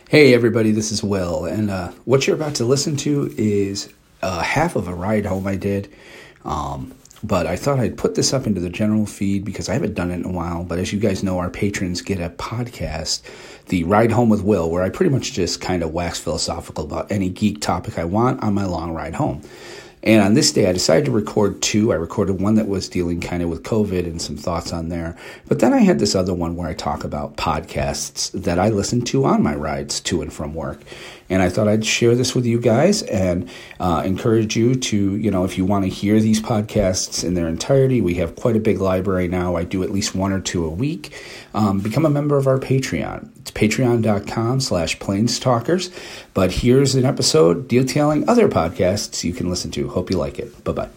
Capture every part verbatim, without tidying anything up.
Hey everybody, this is Will, and uh, what you're about to listen to is uh, half of a ride home I did, um, but I thought I'd put this up into the general feed because I haven't done it in a while, but as you guys know, our patrons get a podcast, the Ride Home with Will, where I pretty much just kind of wax philosophical about any geek topic I want on my long ride home. And on this day, I decided to record two. I recorded one that was dealing kind of with COVID and some thoughts on there. But then I had this other one where I talk about podcasts that I listen to on my rides to and from work. And I thought I'd share this with you guys and uh, encourage you to, you know, if you want to hear these podcasts in their entirety, we have quite a big library now. I do at least one or two a week. Um, become a member of our Patreon. It's patreon.com slash planestalkers. But here's an episode detailing other podcasts you can listen to. Hope you like it. Bye-bye.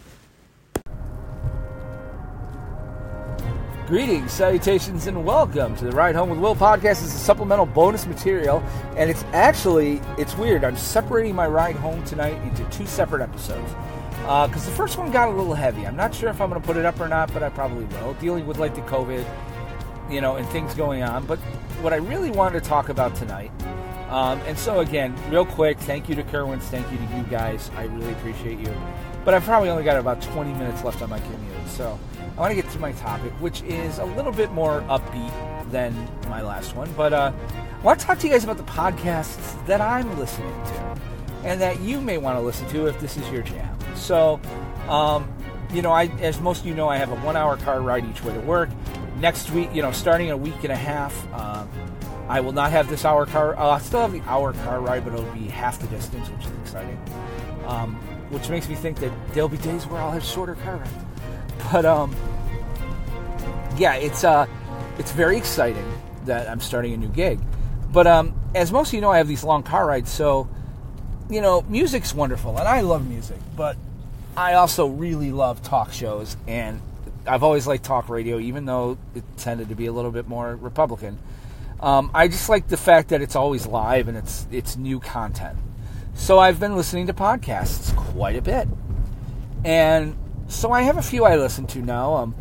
Greetings, salutations, and welcome to the Ride Home with Will podcast. It's a supplemental bonus material, and it's actually, it's weird. I'm separating my ride home tonight into two separate episodes, because uh, the first one got a little heavy. I'm not sure if I'm going to put it up or not, but I probably will, dealing with like the COVID, you know, and things going on. But what I really wanted to talk about tonight, um, and so again, real quick, thank you to Kerwins, thank you to you guys. I really appreciate you. But I've probably only got about twenty minutes left on my commute, so I want to get to my topic, which is a little bit more upbeat than my last one. But uh, I want to talk to you guys about the podcasts that I'm listening to and that you may want to listen to if this is your jam. So, um, you know, I, as most of you know, I have a one-hour car ride each way to work. Next week, you know, starting in a week and a half, um, I will not have this hour car. Uh, I'll still have the hour car ride, but it'll be half the distance, which is exciting. Um, which makes me think that there'll be days where I'll have shorter car rides. But, um, yeah, it's uh, it's very exciting that I'm starting a new gig. But um, as most of you know, I have these long car rides, so, you know, music's wonderful, and I love music, but I also really love talk shows, and I've always liked talk radio, even though it tended to be a little bit more Republican. Um, I just like the fact that it's always live and it's it's new content. So I've been listening to podcasts quite a bit. And so I have a few I listen to now. Um,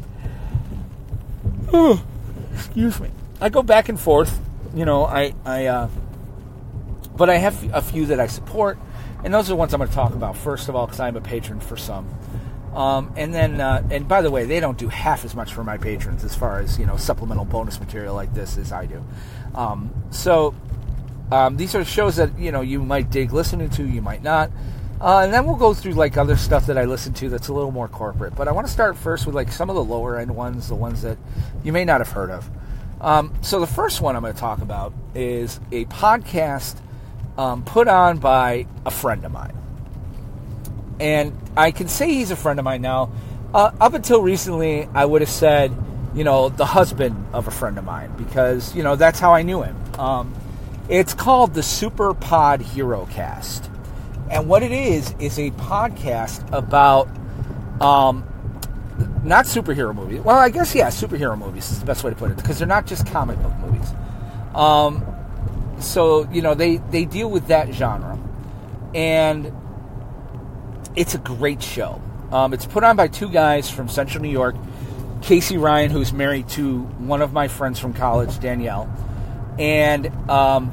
oh, excuse me. I go back and forth. You know, I, I uh, but I have a few that I support. And those are the ones I'm going to talk about, first of all, because I'm a patron for some. Um, and then, uh, and by the way, they don't do half as much for my patrons as far as, you know, supplemental bonus material like this as I do. Um, so, um, these are shows that, you know, you might dig listening to, you might not. Uh, and then we'll go through, like, other stuff that I listen to that's a little more corporate. But I want to start first with, like, some of the lower-end ones, the ones that you may not have heard of. Um, so the first one I'm going to talk about is a podcast um, put on by a friend of mine. And I can say he's a friend of mine now. Uh, up until recently, I would have said, you know, the husband of a friend of mine, because, you know, that's how I knew him. Um, it's called the Super Pod Hero Cast. And what it is, is a podcast about, um, not superhero movies. Well, I guess, yeah, superhero movies is the best way to put it, because they're not just comic book movies. Um, so, you know, they, they deal with that genre. And it's a great show. Um, it's put on by two guys from Central New York. Casey Ryan, who's married to one of my friends from college, Danielle. And, um,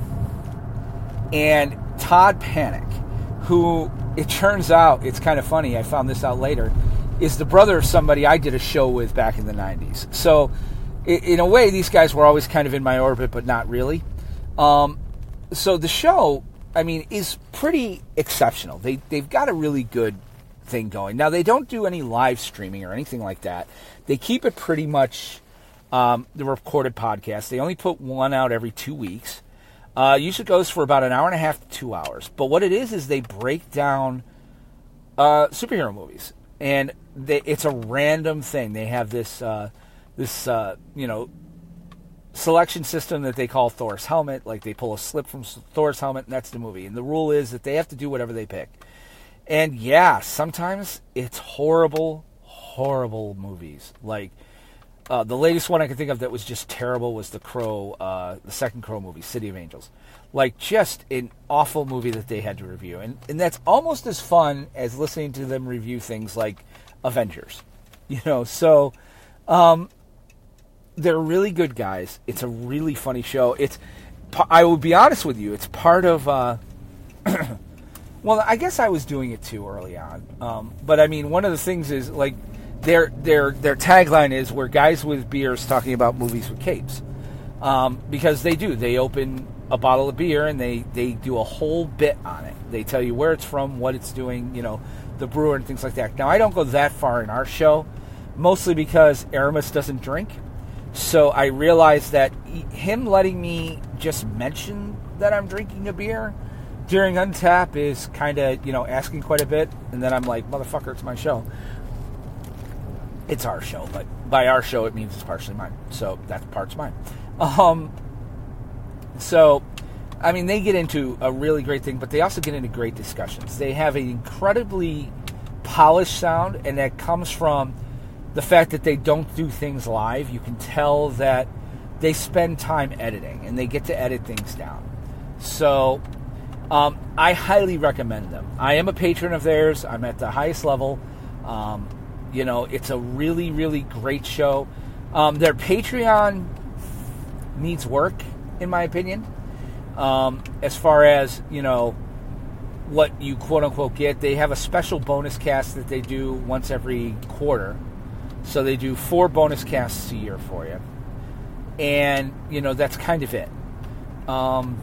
and Todd Panic, who, it turns out, it's kind of funny, I found this out later, is the brother of somebody I did a show with back in the nineties. So, in a way, these guys were always kind of in my orbit, but not really. Um, so the show, I mean, is pretty exceptional. They, they've got a really good thing going. Now, they don't do any live streaming or anything like that. They keep it pretty much um, the recorded podcast. They only put one out every two weeks. Uh, usually goes for about an hour and a half to two hours. But what it is, is they break down uh, superhero movies. And they, it's a random thing. They have this, uh, this uh, you know, selection system that they call Thor's helmet. Like, they pull a slip from Thor's helmet, and that's the movie. And the rule is that they have to do whatever they pick. And yeah, sometimes it's horrible, horrible movies. Like, uh, the latest one I can think of that was just terrible was the Crow, uh, the second Crow movie, City of Angels. Like, just an awful movie that they had to review. And, and that's almost as fun as listening to them review things like Avengers. You know, so um, they're really good guys. It's a really funny show. It's I will be honest with you, it's part of. Uh, well, I guess I was doing it too early on, um, but I mean, one of the things is like their their their tagline is "We're guys with beers talking about movies with capes," um, because they do. They open a bottle of beer and they they do a whole bit on it. They tell you where it's from, what it's doing, you know, the brewer and things like that. Now, I don't go that far in our show, mostly because Aramis doesn't drink. So I realized that him letting me just mention that I'm drinking a beer during Untap is kind of, you know, asking quite a bit. And then I'm like, motherfucker, it's my show. It's our show, but by our show, it means it's partially mine. So that part's mine. Um, so... I mean, they get into a really great thing, but they also get into great discussions. They have an incredibly polished sound, and that comes from the fact that they don't do things live. You can tell that they spend time editing, and they get to edit things down. So um, I highly recommend them. I am a patron of theirs. I'm at the highest level. Um, you know, it's a really, really great show. Um, their Patreon needs work, in my opinion. Um, as far as, you know, what you quote-unquote get, they have a special bonus cast that they do once every quarter. So they do four bonus casts a year for you. And, you know, that's kind of it. Um,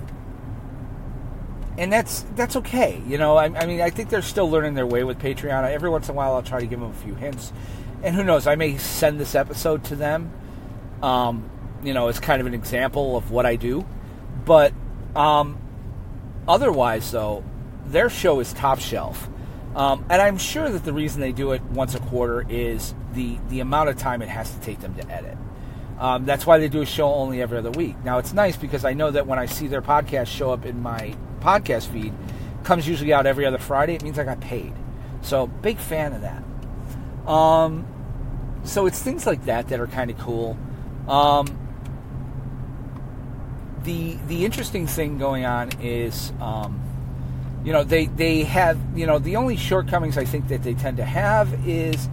and that's that's okay. You know, I, I mean, I think they're still learning their way with Patreon. Every once in a while, I'll try to give them a few hints. And who knows, I may send this episode to them, um, you know, as kind of an example of what I do. But... Um, otherwise, though, their show is top shelf. Um, and I'm sure that the reason they do it once a quarter is the, the amount of time it has to take them to edit. Um, that's why they do a show only every other week. Now, it's nice because I know that when I see their podcast show up in my podcast feed, it comes usually out every other Friday. It means I got paid. So, big fan of that. Um, so, it's things like that that are kind of cool. Um... The the interesting thing going on is, um, you know, they, they have, you know, the only shortcomings I think that they tend to have is,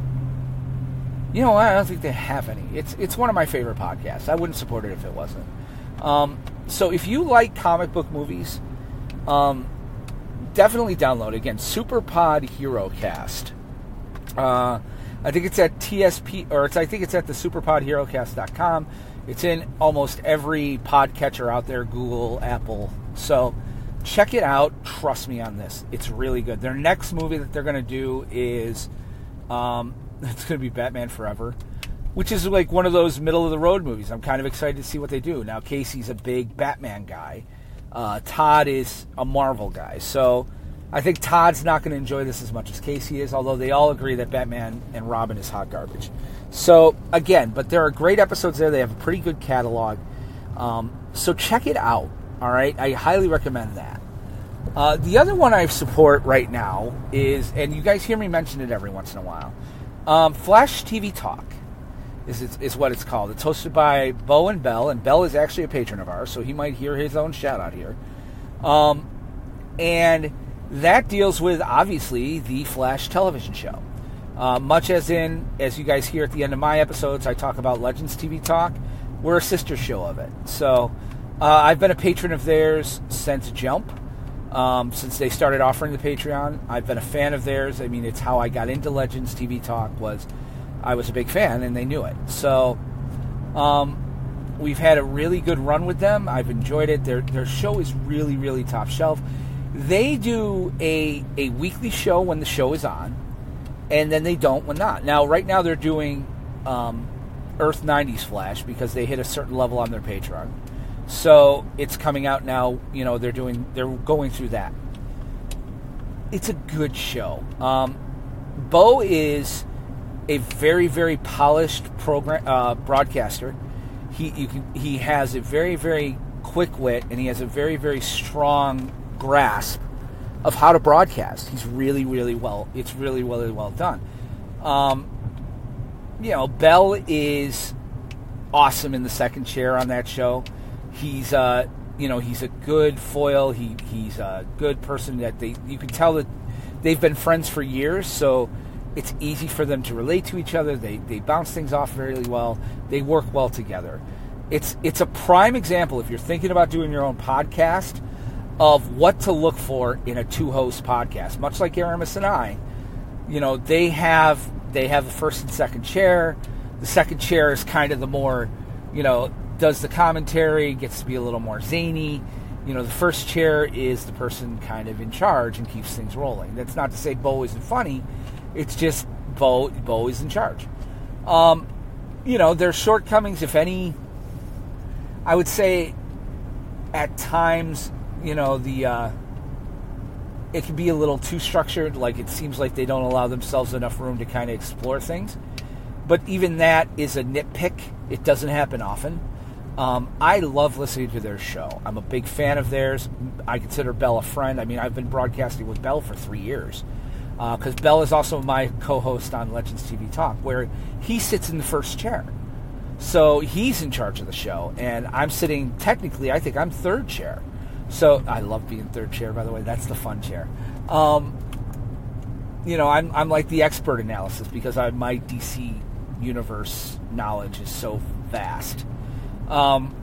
you know, I don't think they have any. It's it's one of my favorite podcasts. I wouldn't support it if it wasn't. Um, so if you like comic book movies, um, definitely download it. Again, SuperPod HeroCast. Uh, I think it's at T S P, or it's I think it's at the superpod hero cast dot com. It's in almost every podcatcher out there, Google, Apple. So check it out. Trust me on this. It's really good. Their next movie that they're going to do is, um, it's going to be Batman Forever, which is like one of those middle-of-the-road movies. I'm kind of excited to see what they do. Now, Casey's a big Batman guy. Uh, Todd is a Marvel guy. So I think Todd's not going to enjoy this as much as Casey is, although they all agree that Batman and Robin is hot garbage. So, again, but there are great episodes there. They have a pretty good catalog. Um, so check it out, all right? I highly recommend that. Uh, the other one I support right now is, and you guys hear me mention it every once in a while, um, Flash T V Talk is, is, is what it's called. It's hosted by Bo and Bell, and Bell is actually a patron of ours, so he might hear his own shout-out here. Um, and that deals with, obviously, the Flash television show. Uh, much as in, as you guys hear at the end of my episodes, I talk about Legends T V Talk. We're a sister show of it. So uh, I've been a patron of theirs since Jump, um, since they started offering the Patreon. I've been a fan of theirs. I mean, it's how I got into Legends T V Talk was I was a big fan, and they knew it. So um, we've had a really good run with them. I've enjoyed it. Their their show is really, really top shelf. They do a a weekly show when the show is on, and then they don't when not. Now, right now they're doing um, Earth nineties Flash because they hit a certain level on their Patreon. So it's coming out now. You know, they're doing they're going through that. It's a good show. Um, Bo is a very, very polished program uh, broadcaster. He you can he has a very, very quick wit, and he has a very, very strong grasp of how to broadcast. He's really, really well. It's really, really well done. Um, you know, Bell is awesome in the second chair on that show. He's, uh, you know, he's a good foil. He he's a good person that they. You can tell that they've been friends for years, so it's easy for them to relate to each other. They they bounce things off very well. They work well together. It's it's a prime example, if you're thinking about doing your own podcast, of what to look for in a two-host podcast. Much like Aramis and I, you know, they have they have the first and second chair. The second chair is kind of the more, you know, does the commentary, gets to be a little more zany. You know, the first chair is the person kind of in charge and keeps things rolling. That's not to say Bo isn't funny. It's just Bo, Bo is in charge. Um, you know, there's shortcomings, if any. I would say at times, you know, the uh, it can be a little too structured. Like, it seems like they don't allow themselves enough room to kind of explore things. But even that is a nitpick. It doesn't happen often. Um, I love listening to their show. I'm a big fan of theirs. I consider Bell a friend. I mean, I've been broadcasting with Bell for three years. Because uh, Bell is also my co-host on Legends T V Talk, where he sits in the first chair. So he's in charge of the show. And I'm sitting, technically, I think I'm third chair. So I love being third chair, by the way. That's the fun chair. Um, you know, I'm I'm like the expert analysis because I, my D C universe knowledge is so vast. Um,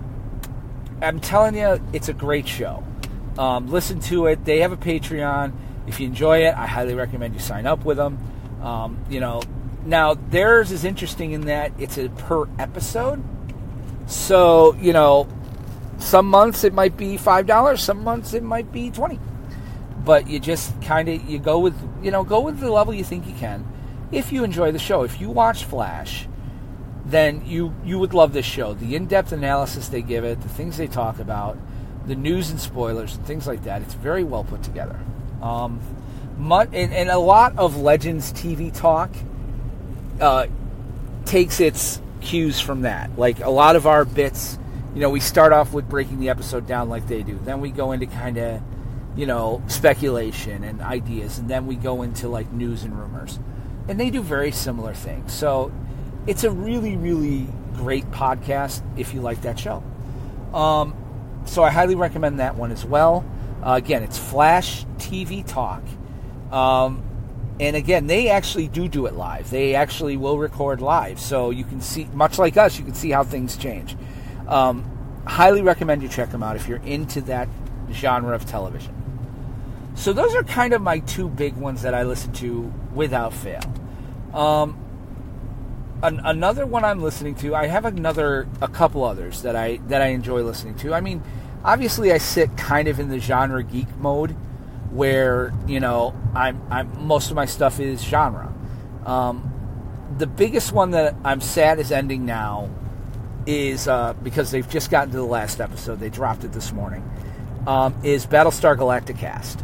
I'm telling you, it's a great show. Um, listen to it. They have a Patreon. If you enjoy it, I highly recommend you sign up with them. Um, you know, now theirs is interesting in that it's a per episode. So, you know, some months it might be five dollars, some months it might be twenty dollars. But you just kind of, you go with, you know, go with the level you think you can. If you enjoy the show, if you watch Flash, then you, you would love this show. The in-depth analysis they give it, the things they talk about, the news and spoilers, and things like that, it's very well put together. Um, and, and a lot of Legends T V Talk uh, takes its cues from that. Like, a lot of our bits, you know, we start off with breaking the episode down like they do. Then we go into kind of, you know, speculation and ideas. And then we go into, like, news and rumors. And they do very similar things. So it's a really, really great podcast if you like that show. Um, so I highly recommend that one as well. Uh, again, it's Flash T V Talk. Um, and again, they actually do do it live. They actually will record live. So you can see, much like us, you can see how things change. Um, highly recommend you check them out if you're into that genre of television. So those are kind of my two big ones that I listen to without fail. Um, an, another one I'm listening to, I have another, a couple others that I that I enjoy listening to. I mean, obviously I sit kind of in the genre geek mode, where, you know, I'm I'm most of my stuff is genre. Um, the biggest one that I'm sad is ending now is uh, because they've just gotten to the last episode. They dropped it this morning. Um, is Battlestar Galacticast.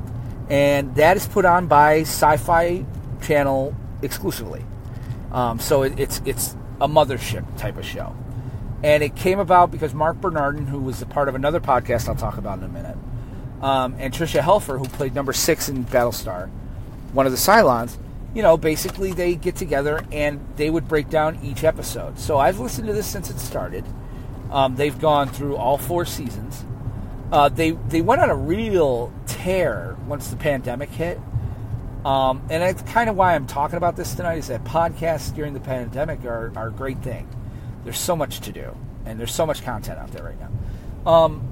And that is put on by Sci-Fi Channel exclusively. Um, so it, it's it's a mothership type of show. And it came about because Mark Bernardin, who was a part of another podcast I'll talk about in a minute, um, and Tricia Helfer, who played number six in Battlestar, one of the Cylons, you know, basically they get together and they would break down each episode. So I've listened to this since it started. Um, they've gone through all four seasons. Uh, they they went on a real tear once the pandemic hit. Um, and that's kind of why I'm talking about this tonight, is that podcasts during the pandemic are, are a great thing. There's so much to do, and there's so much content out there right now. Um,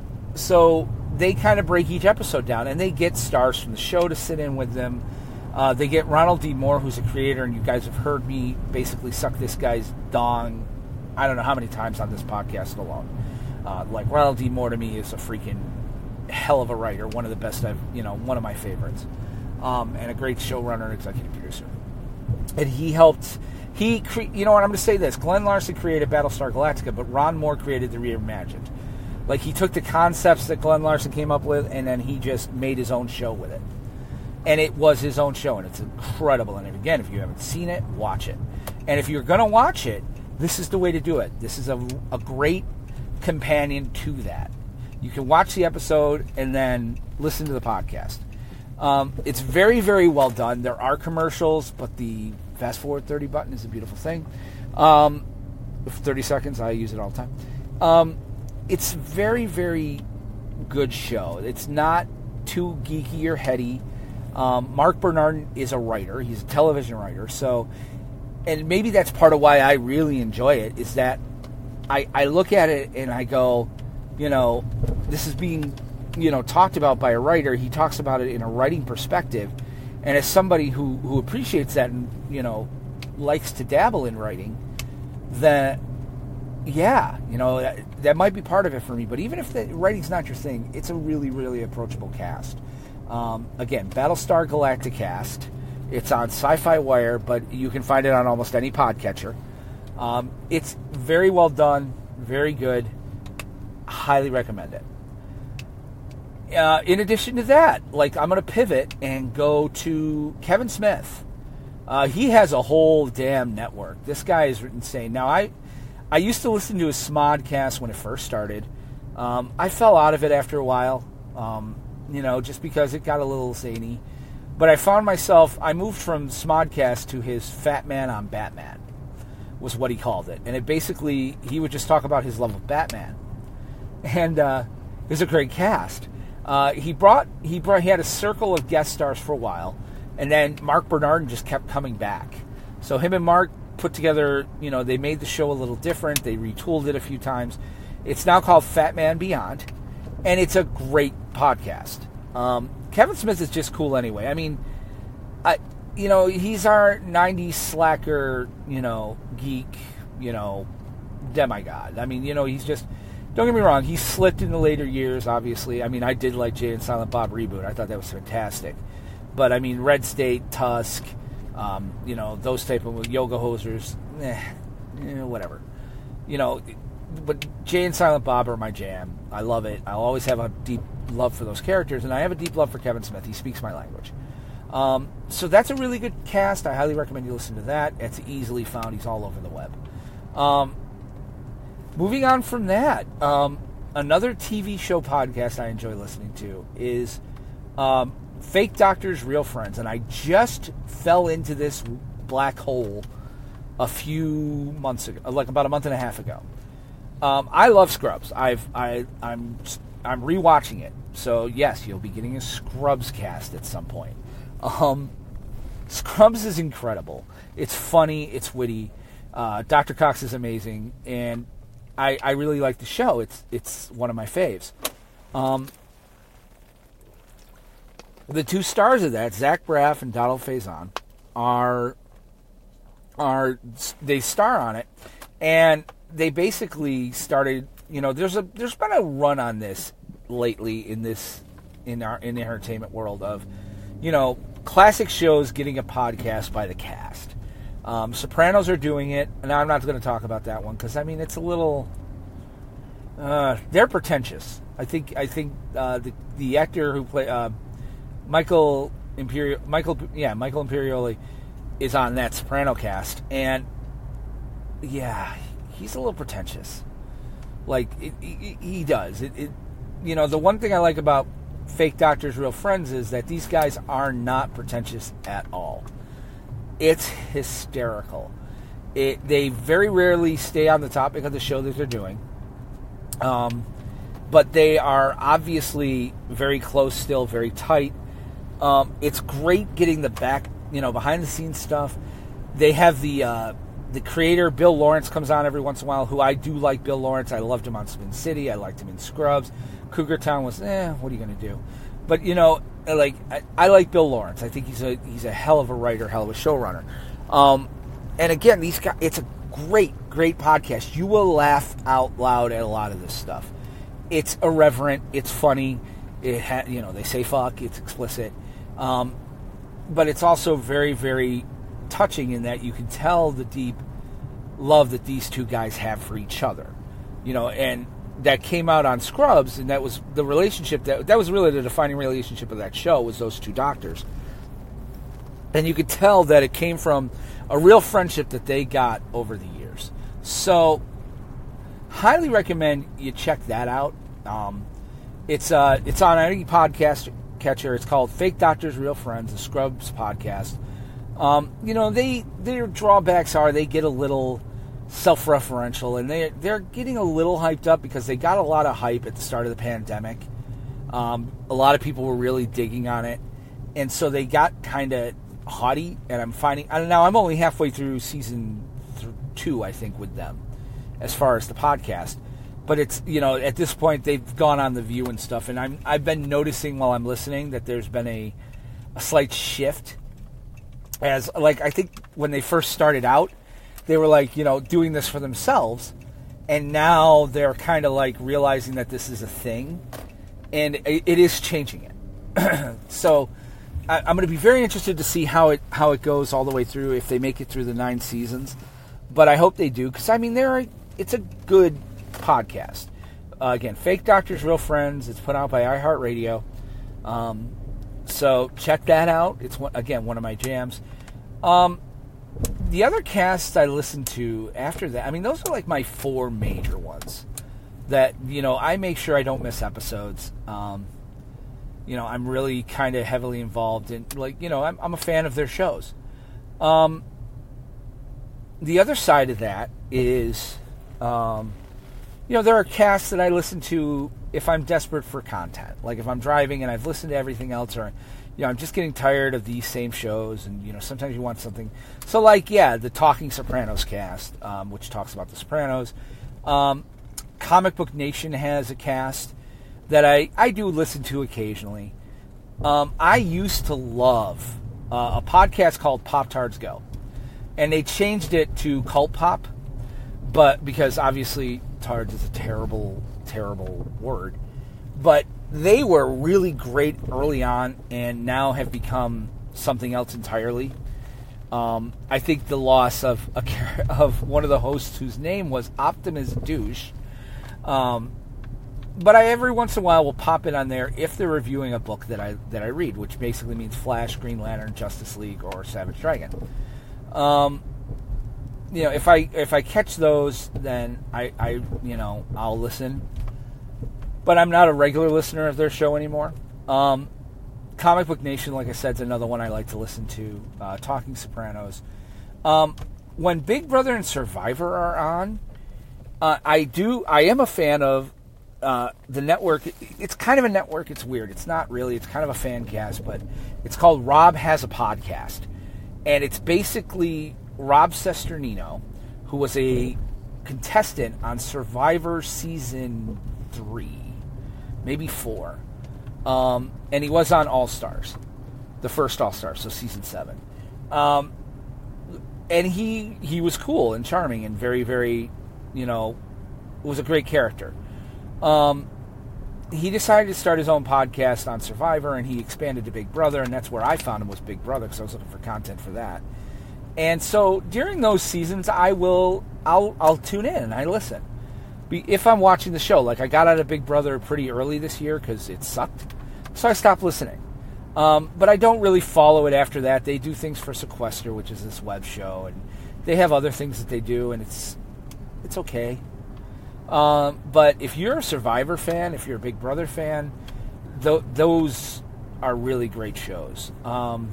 so they kind of break each episode down, and they get stars from the show to sit in with them. Uh, they get Ronald D. Moore, who's a creator, and you guys have heard me basically suck this guy's dong I don't know how many times on this podcast alone. Uh, like, Ronald D. Moore to me is a freaking hell of a writer, one of the best I've, you know, one of my favorites. Um, and a great showrunner and executive producer. And he helped, he, cre- you know what, I'm going to say this. Glenn Larson created Battlestar Galactica, but Ron Moore created the Reimagined. Like, he took the concepts that Glenn Larson came up with, and then he just made his own show with it. And it was his own show, and it's incredible. And again, if you haven't seen it, watch it. And if you're going to watch it, this is the way to do it. This is a, a great companion to that. You can watch the episode and then listen to the podcast. Um, it's very, very well done. There are commercials, but the fast forward thirty button is a beautiful thing. Um, thirty seconds, I use it all the time. Um, it's very, very good show. It's not too geeky or heady. Um, Mark Bernardin is a writer. He's a television writer. So, and maybe that's part of why I really enjoy it, is that I, I look at it and I go, you know, this is being, you know, talked about by a writer. He talks about it in a writing perspective. And as somebody who, who appreciates that and, you know, likes to dabble in writing, then, yeah, you know, that, that might be part of it for me. But even if the writing's not your thing, it's a really, really approachable cast. Um, again, Battlestar Galacticast. It's on Sci-Fi Wire, but you can find it on almost any podcatcher. Um, it's very well done, very good. Highly recommend it. Uh, in addition to that, like I'm going to pivot and go to Kevin Smith. Uh, he has a whole damn network. This guy is insane. Now, I I used to listen to his Smodcast when it first started. Um, I fell out of it after a while, um, you know, just because it got a little zany. But I found myself, I moved from Smodcast to his Fat Man on Batman, was what he called it. And it basically, he would just talk about his love of Batman. And uh, it was a great cast. Uh, he brought, he brought, he had a circle of guest stars for a while. And then Mark Bernardin just kept coming back. So him and Mark put together, you know, they made the show a little different. They retooled it a few times. It's now called Fat Man Beyond. And it's a great podcast. Um, Kevin Smith is just cool anyway. I mean, I, you know, he's our nineties slacker, you know, geek, you know, demigod. I mean, you know, he's just, don't get me wrong, he's slipped in the later years, obviously. I mean, I did like Jay and Silent Bob reboot. I thought that was fantastic. But, I mean, Red State, Tusk, um, you know, those type of yoga hosers, eh, eh, whatever. You know, but Jay and Silent Bob are my jam. I love it. I'll always have a deep love for those characters, and I have a deep love for Kevin Smith. He speaks my language. Um, so that's a really good cast. I highly recommend you listen to that. It's easily found. He's all over the web. Um, moving on from that, um, another T V show podcast I enjoy listening to is um, Fake Doctors, Real Friends. And I just fell into this black hole a few months ago, like about a month and a half ago. Um, I love Scrubs. I've I I'm I'm rewatching it. So yes, you'll be getting a Scrubs cast at some point. Um, Scrubs is incredible. It's funny. It's witty. Uh, Doctor Cox is amazing, and I I really like the show. It's it's one of my faves. Um, the two stars of that, Zach Braff and Donald Faison, are are they star on it, and they basically started. You know, there's a there's been a run on this lately in this in our in the entertainment world of, you know, classic shows getting a podcast by the cast. Um, Sopranos are doing it, and I'm not going to talk about that one because I mean it's a little uh, they're pretentious. I think I think uh, the the actor who played uh, Michael Imperioli, Michael yeah Michael Imperioli is on that Soprano cast, and yeah, he's a little pretentious. Like it, it, he does it, it. You know, the one thing I like about Fake Doctors, Real Friends is that these guys are not pretentious at all. It's hysterical. It, they very rarely stay on the topic of the show that they're doing. Um, but they are obviously very close still, very tight. Um, it's great getting the back, you know, behind the scenes stuff. They have the uh, the creator, Bill Lawrence, comes on every once in a while, who I do like Bill Lawrence. I loved him on Spin City. I liked him in Scrubs. Cougar Town was, eh, what are you going to do? But, you know, like I, I like Bill Lawrence. I think he's a he's a hell of a writer, hell of a showrunner. Um, and again, these guys, it's a great, great podcast. You will laugh out loud at a lot of this stuff. It's irreverent. It's funny. It ha, you know, they say fuck. It's explicit. Um, but it's also very, very touching in that you can tell the deep love that these two guys have for each other. You know, and that came out on Scrubs, and that was the relationship that that was really the defining relationship of that show, was those two doctors. And you could tell that it came from a real friendship that they got over the years. So, highly recommend you check that out. Um, it's uh, it's on any podcast catcher. It's called Fake Doctors, Real Friends, the Scrubs podcast. Um, you know, they their drawbacks are they get a little self-referential, and they they're getting a little hyped up because they got a lot of hype at the start of the pandemic. Um, a lot of people were really digging on it, and so they got kind of haughty. And I'm finding, I don't know, I'm only halfway through season th- two, I think, with them, as far as the podcast. But it's, you know, at this point they've gone on The View and stuff, and I'm I've been noticing while I'm listening that there's been a a slight shift. As like I think when they first started out, they were like, you know, doing this for themselves, and now they're kind of like realizing that this is a thing, and it, it is changing it. So I, I'm going to be very interested to see how it how it goes all the way through, if they make it through the nine seasons. But I hope they do, because I mean, they're it's a good podcast. Uh, again, Fake Doctors, Real Friends. It's put out by iHeartRadio. Um, so check that out. It's one, again one of my jams. Um, the other casts I listened to after that, I mean, those are like my four major ones that, you know, I make sure I don't miss episodes. Um, you know, I'm really kind of heavily involved in, like, you know, I'm, I'm a fan of their shows. Um, the other side of that is, um, you know, there are casts that I listen to if I'm desperate for content. Like if I'm driving and I've listened to everything else, or, you know, I'm just getting tired of these same shows, and, you know, sometimes you want something. So, like, yeah, the Talking Sopranos cast, um, which talks about the Sopranos. Um, Comic Book Nation has a cast that I, I do listen to occasionally. Um, I used to love uh, a podcast called Pop Tards Go, and they changed it to Cult Pop, but because obviously tards is a terrible, terrible word. But they were really great early on, and now have become something else entirely. Um, I think the loss of a, of one of the hosts whose name was Optimus Douche. Um, but I every once in a while will pop it on there if they're reviewing a book that I that I read, which basically means Flash, Green Lantern, Justice League, or Savage Dragon. Um, you know, if I if I catch those, then I, I you know I'll listen. But I'm not a regular listener of their show anymore. Um, Comic Book Nation, like I said, is another one I like to listen to. Uh, Talking Sopranos. Um, when Big Brother and Survivor are on, uh, I do. I am a fan of uh, the network. It's kind of a network. It's weird. It's not really. It's kind of a fan cast, but it's called Rob Has a Podcast, and it's basically Rob Cesternino, who was a contestant on Survivor season three. Maybe four. Um, and he was on All Stars. The first All Stars, so season seven. Um, and he he was cool and charming and very, very, you know, was a great character. Um, he decided to start his own podcast on Survivor, and he expanded to Big Brother, and that's where I found him, was Big Brother, because I was looking for content for that. And so during those seasons, I will, I'll, I'll tune in and I listen. If I'm watching the show, like I got out of Big Brother pretty early this year because it sucked, so I stopped listening. Um, but I don't really follow it after that. They do things for Sequester, which is this web show, and they have other things that they do, and it's it's okay. Um, but if you're a Survivor fan, if you're a Big Brother fan, th- those are really great shows. Um,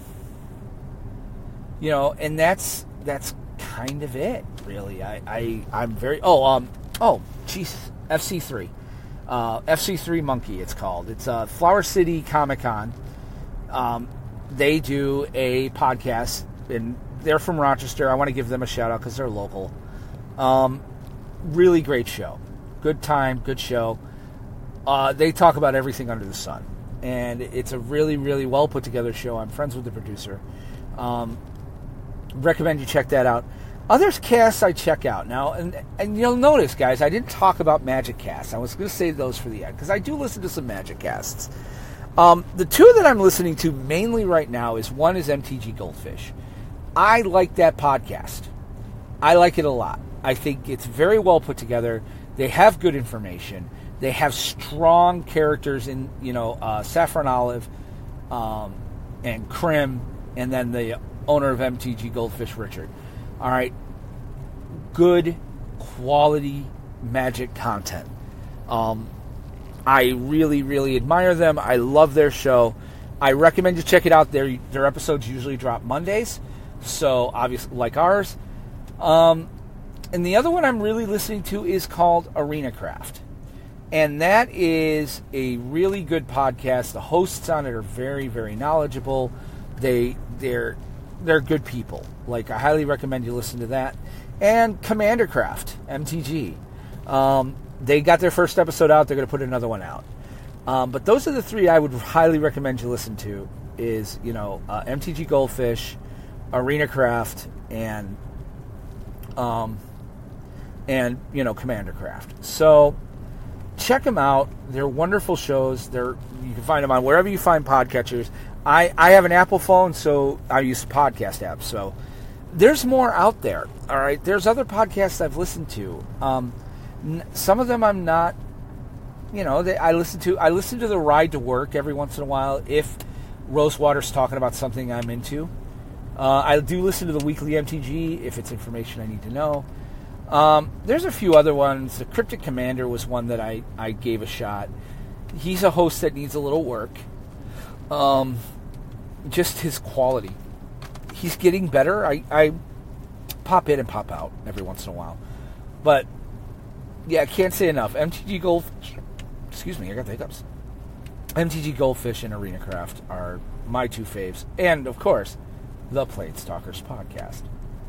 you know, and that's that's kind of it, really. I, I I'm very oh um. Oh, jeez, F C three. Uh, F C three Monkey, it's called. It's uh, Flower City Comic Con. Um, they do a podcast, and they're from Rochester. I want to give them a shout-out because they're local. Um, really great show. Good time, good show. Uh, they talk about everything under the sun. And it's a really, really well-put-together show. I'm friends with the producer. Um, recommend you check that out. Other casts I check out now, and and you'll notice, guys, I didn't talk about Magic casts. I was going to save those for the end, because I do listen to some Magic casts. Um, the two that I'm listening to mainly right now is, one is M T G Goldfish. I like that podcast. I like it a lot. I think it's very well put together. They have good information. They have strong characters in, you know, uh, Saffron Olive um, and Krim, and then the owner of M T G Goldfish, Richard. All right, good quality Magic content. Um, I really, really admire them. I love their show. I recommend you check it out. Their their episodes usually drop Mondays, so obviously like ours. Um, and the other one I'm really listening to is called Arena Craft, and that is a really good podcast. The hosts on it are very, very knowledgeable. They they're They're good people. Like, I highly recommend you listen to that. and Commander Craft, M T G. Um, they got their first episode out. They're going to put another one out. Um, but those are the three I would highly recommend you listen to. Is you know uh, M T G Goldfish, Arena Craft, and um, and you know Commander Craft. So check them out. They're wonderful shows. They're you can find them on wherever you find podcatchers. I, I have an Apple phone, so I use podcast apps. So there's more out there. All right, there's other podcasts I've listened to. Um, n- some of them I'm not. You know, they, I listen to. I listen to the Ride to Work every once in a while if Rosewater's talking about something I'm into. Uh, I do listen to the Weekly M T G if it's information I need to know. Um, there's a few other ones. The Cryptic Commander was one that I, I gave a shot. He's a host that needs a little work. Um, just his quality. He's getting better. I, I pop in and pop out every once in a while. But, yeah, I can't say enough. M T G Goldfish, excuse me, I got the hiccups. M T G Goldfish and Arena Craft are my two faves. And, of course, the Planestalkers podcast.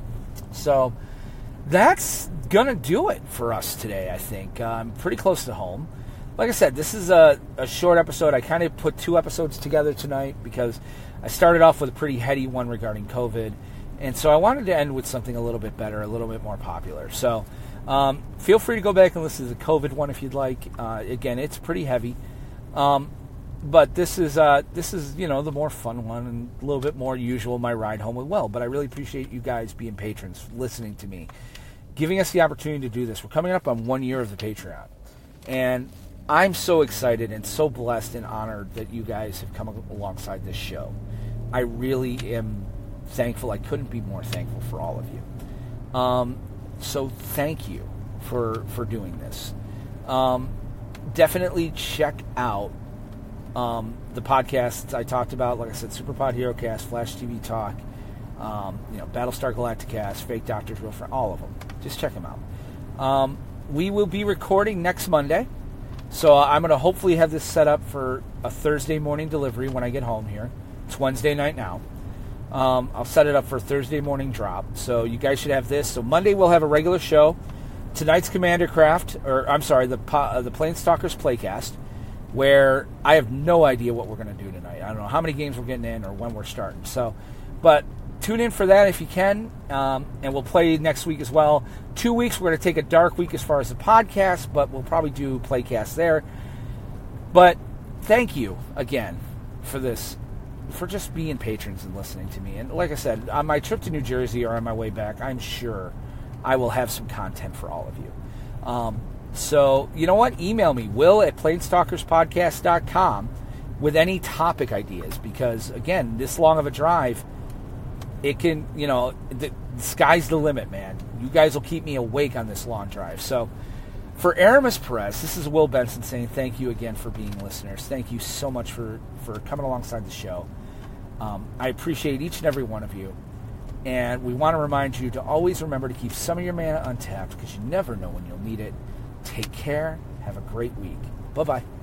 So, that's going to do it for us today, I think. I'm pretty close to home. Like I said, this is a, a short episode. I kind of put two episodes together tonight because I started off with a pretty heady one regarding COVID. And so I wanted to end with something a little bit better, a little bit more popular. So um, feel free to go back and listen to the COVID one if you'd like. Uh, again, it's pretty heavy. Um, but this is, uh, this is you know, the more fun one and a little bit more usual, my ride home with Will. But I really appreciate you guys being patrons, listening to me, giving us the opportunity to do this. We're coming up on one year of the Patreon. And I'm so excited and so blessed and honored that you guys have come alongside this show. I really am thankful. I couldn't be more thankful for all of you. Um, so thank you for for doing this. Um, definitely check out um, the podcasts I talked about. Like I said, SuperPod HeroCast, Flash T V Talk, um, you know, Battlestar Galacticast, Fake Doctors, Real Friends, all of them. Just check them out. Um, we will be recording next Monday. So I'm going to hopefully have this set up for a Thursday morning delivery when I get home here. It's Wednesday night now. Um, I'll set it up for Thursday morning drop. So you guys should have this. So Monday we'll have a regular show. Tonight's Commander Craft, or I'm sorry, the uh, the Planestalkers Playcast, where I have no idea what we're going to do tonight. I don't know how many games we're getting in or when we're starting. So, but tune in for that if you can, um, and we'll play next week as well. Two weeks, we're going to take a dark week as far as the podcast, but we'll probably do Playcast there. But thank you again for this, for just being patrons and listening to me. And like I said, on my trip to New Jersey or on my way back, I'm sure I will have some content for all of you. Um, so, you know what? Email me, will at planestalkerspodcast dot com, with any topic ideas, because, again, this long of a drive, it can, you know, the, the sky's the limit, man. You guys will keep me awake on this long drive. So, for Aramis Perez, this is Will Benson saying thank you again for being listeners. Thank you so much for, for coming alongside the show. Um, I appreciate each and every one of you. And we want to remind you to always remember to keep some of your mana untapped, because you never know when you'll need it. Take care. Have a great week. Bye-bye.